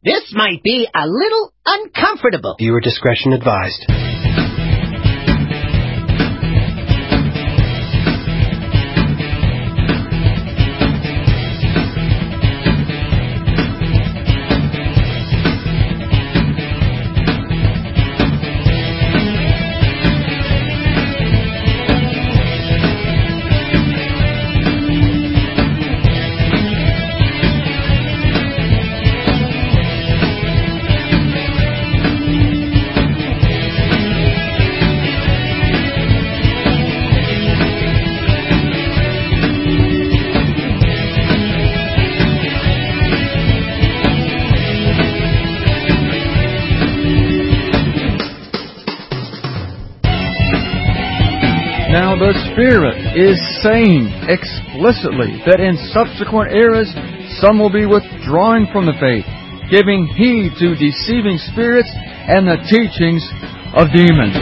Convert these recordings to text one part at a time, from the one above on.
This might be a little uncomfortable. Viewer discretion advised. Now the Spirit is saying explicitly that in subsequent eras some will be withdrawing from the faith, giving heed to deceiving spirits and the teachings of demons.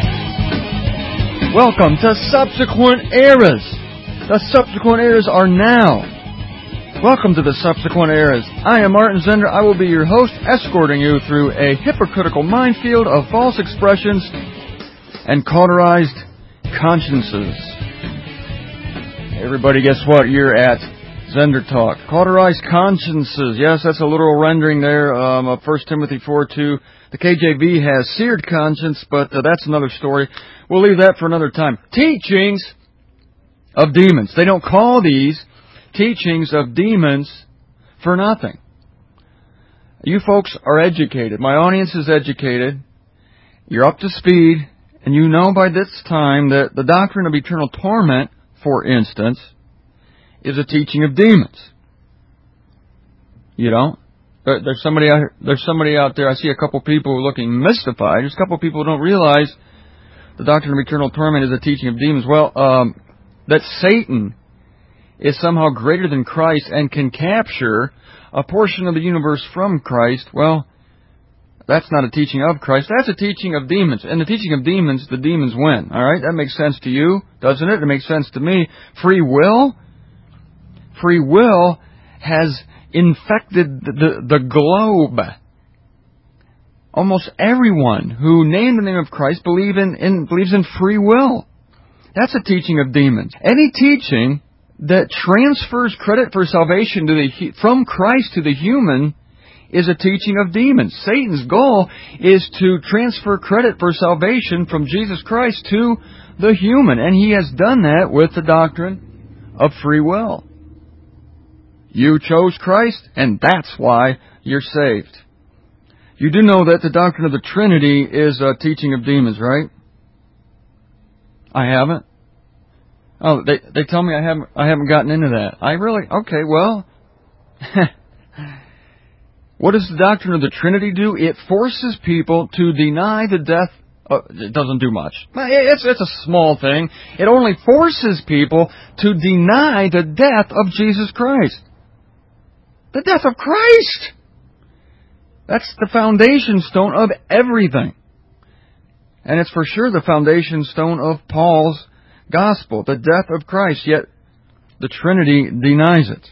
Welcome to subsequent eras. The subsequent eras are now. Welcome to the subsequent eras. I am Martin Zender. I will be your host, escorting you through a hypocritical minefield of false expressions and cauterized consciences. Everybody, guess what? You're at Zender Talk. Cauterized consciences. Yes, that's a literal rendering there of 1 Timothy 4:2. The KJV has seared conscience, but that's another story. We'll leave that for another time. Teachings of demons. They don't call these teachings of demons for nothing. You folks are educated. My audience is educated. You're up to speed. And you know by this time that the doctrine of eternal torment, for instance, is a teaching of demons. You don't? There's somebody out there. I see a couple people looking mystified. There's a couple people who don't realize the doctrine of eternal torment is a teaching of demons. Well, that Satan is somehow greater than Christ and can capture a portion of the universe from Christ. Well, that's not a teaching of Christ. That's a teaching of demons. And the teaching of demons, the demons win. All right? That makes sense to you, doesn't it? It makes sense to me. Free will? Free will has infected the globe. Almost everyone who named the name of Christ believes in free will. That's a teaching of demons. Any teaching that transfers credit for salvation from Christ to the human is a teaching of demons. Satan's goal is to transfer credit for salvation from Jesus Christ to the human, and he has done that with the doctrine of free will. You chose Christ, and that's why you're saved. You do know that the doctrine of the Trinity is a teaching of demons, right? I haven't. Oh, they tell me I haven't gotten into that. I really? Okay, well. What does the doctrine of the Trinity do? It forces people to deny the death. It doesn't do much. It's a small thing. It only forces people to deny the death of Jesus Christ. The death of Christ! That's the foundation stone of everything. And it's for sure the foundation stone of Paul's gospel, the death of Christ. Yet the Trinity denies it.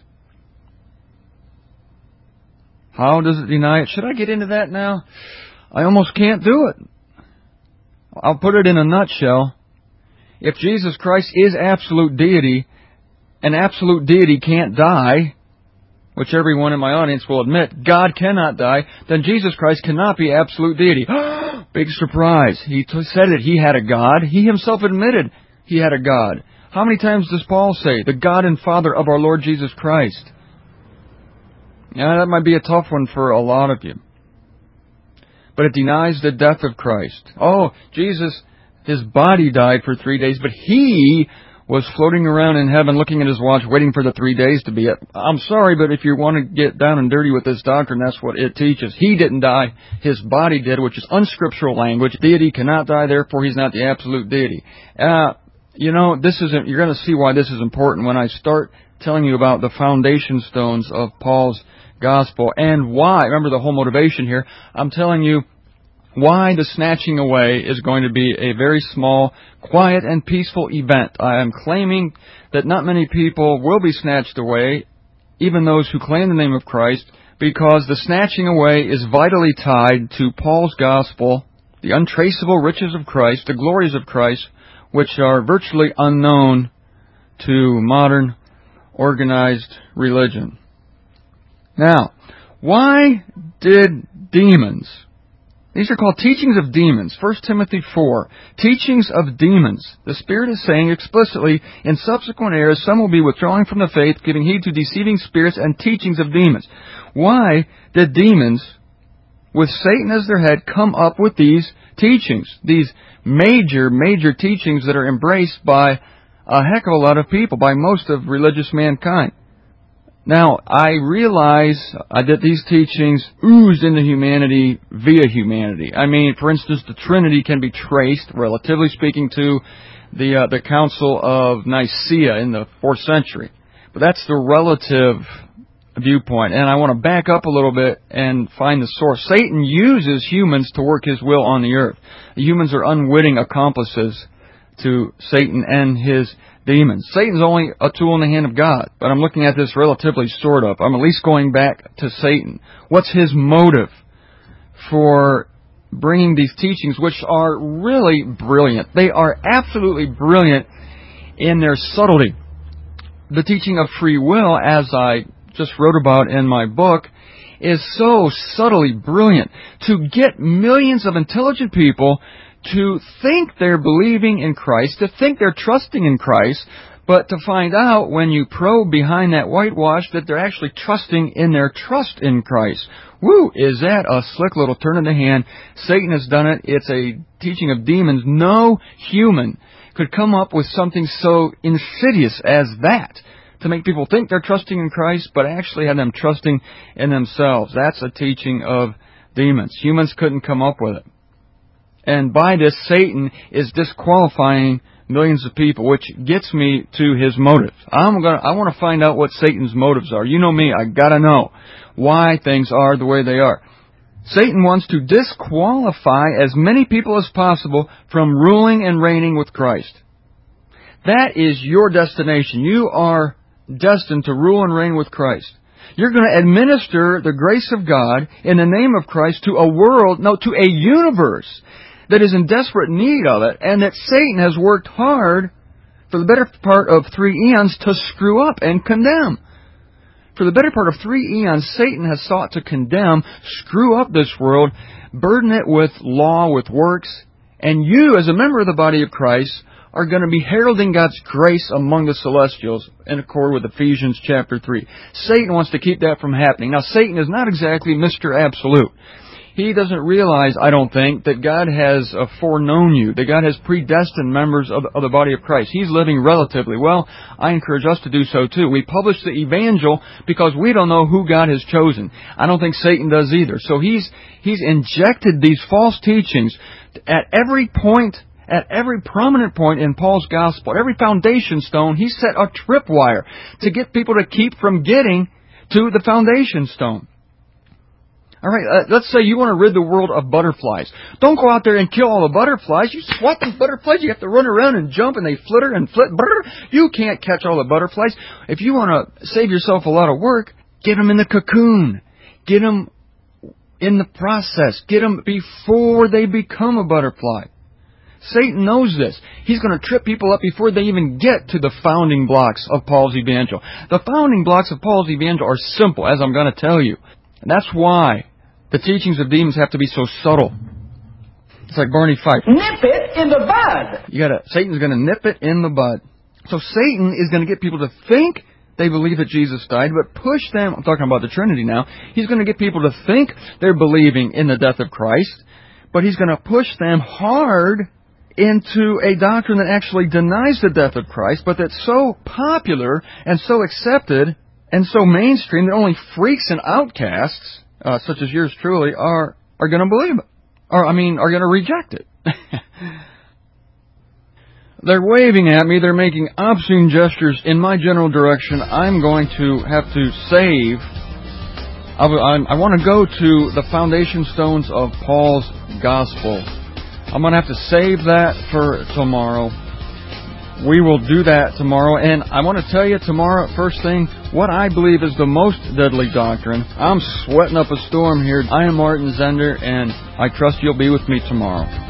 How does it deny it? Should I get into that now? I almost can't do it. I'll put it in a nutshell. If Jesus Christ is absolute deity, and absolute deity can't die, which everyone in my audience will admit, God cannot die, then Jesus Christ cannot be absolute deity. Big surprise. He said it. He had a God. He himself admitted he had a God. How many times does Paul say, the God and Father of our Lord Jesus Christ? Yeah, that might be a tough one for a lot of you. But it denies the death of Christ. Oh, Jesus, his body died for 3 days, but he was floating around in heaven looking at his watch, waiting for the 3 days to be up. I'm sorry, but if you want to get down and dirty with this doctrine, that's what it teaches. He didn't die. His body did, which is unscriptural language. Deity cannot die, therefore he's not the absolute deity. You're going to see why this is important when I start telling you about the foundation stones of Paul's gospel and why. Remember the whole motivation here. I'm telling you why the snatching away is going to be a very small, quiet, and peaceful event. I am claiming that not many people will be snatched away, even those who claim the name of Christ, because the snatching away is vitally tied to Paul's gospel, the untraceable riches of Christ, the glories of Christ, which are virtually unknown to modern organized religion. Now, why did demons... These are called teachings of demons. 1 Timothy 4. Teachings of demons. The Spirit is saying explicitly, in subsequent eras, some will be withdrawing from the faith, giving heed to deceiving spirits and teachings of demons. Why did demons, with Satan as their head, come up with these teachings? These major teachings that are embraced by a heck of a lot of people, by most of religious mankind. Now, I realize that these teachings oozed into humanity via humanity. I mean, for instance, the Trinity can be traced, relatively speaking, to the Council of Nicaea in the 4th century. But that's the relative viewpoint. And I want to back up a little bit and find the source. Satan uses humans to work his will on the earth. The humans are unwitting accomplices to Satan and his demons. Satan's only a tool in the hand of God, but I'm looking at this relatively sort of. I'm at least going back to Satan. What's his motive for bringing these teachings, which are really brilliant? They are absolutely brilliant in their subtlety. The teaching of free will, as I just wrote about in my book, is so subtly brilliant. To get millions of intelligent people to think they're believing in Christ, to think they're trusting in Christ, but to find out when you probe behind that whitewash that they're actually trusting in their trust in Christ. Woo! Is that a slick little turn of the hand? Satan has done it. It's a teaching of demons. No human could come up with something so insidious as that, to make people think they're trusting in Christ, but actually have them trusting in themselves. That's a teaching of demons. Humans couldn't come up with it. And by this, Satan is disqualifying millions of people, which gets me to his motive. I want to find out what Satan's motives are. You know me, I gotta know why things are the way they are. Satan wants to disqualify as many people as possible from ruling and reigning with Christ. That is your destination. You are destined to rule and reign with Christ. You're going to administer the grace of God in the name of Christ to a universe that is in desperate need of it, and that Satan has worked hard for the better part of 3 eons to screw up and condemn. For the better part of 3 eons, Satan has sought to condemn, screw up this world, burden it with law, with works, and you, as a member of the body of Christ, are going to be heralding God's grace among the celestials in accord with Ephesians chapter 3. Satan wants to keep that from happening. Now, Satan is not exactly Mr. Absolute. He doesn't realize, I don't think, that God has foreknown you, that God has predestined members of the body of Christ. He's living relatively well. I encourage us to do so too. We publish the evangel because we don't know who God has chosen. I don't think Satan does either. So he's injected these false teachings at every point, at every prominent point in Paul's gospel, every foundation stone. He set a tripwire to get people to keep from getting to the foundation stone. All right, let's say you want to rid the world of butterflies. Don't go out there and kill all the butterflies. You swat these butterflies. You have to run around and jump, and they flitter and flit. Brr. You can't catch all the butterflies. If you want to save yourself a lot of work, get them in the cocoon. Get them in the process. Get them before they become a butterfly. Satan knows this. He's going to trip people up before they even get to the founding blocks of Paul's evangel. The founding blocks of Paul's evangel are simple, as I'm going to tell you. And that's why the teachings of demons have to be so subtle. It's like Barney Fife. Nip it in the bud. Satan's going to nip it in the bud. So Satan is going to get people to think they believe that Jesus died, but push them, I'm talking about the Trinity now, he's going to get people to think they're believing in the death of Christ, but he's going to push them hard into a doctrine that actually denies the death of Christ, but that's so popular and so accepted and so mainstream that only freaks and outcasts, such as yours truly, are going to believe it. Are going to reject it. They're waving at me. They're making obscene gestures in my general direction. I'm going to have to save. I want to go to the foundation stones of Paul's gospel. I'm going to have to save that for tomorrow. we will do that tomorrow. And I want to tell you tomorrow, first thing, what I believe is the most deadly doctrine. I'm sweating up a storm here. I am Martin Zender, and I trust you'll be with me tomorrow.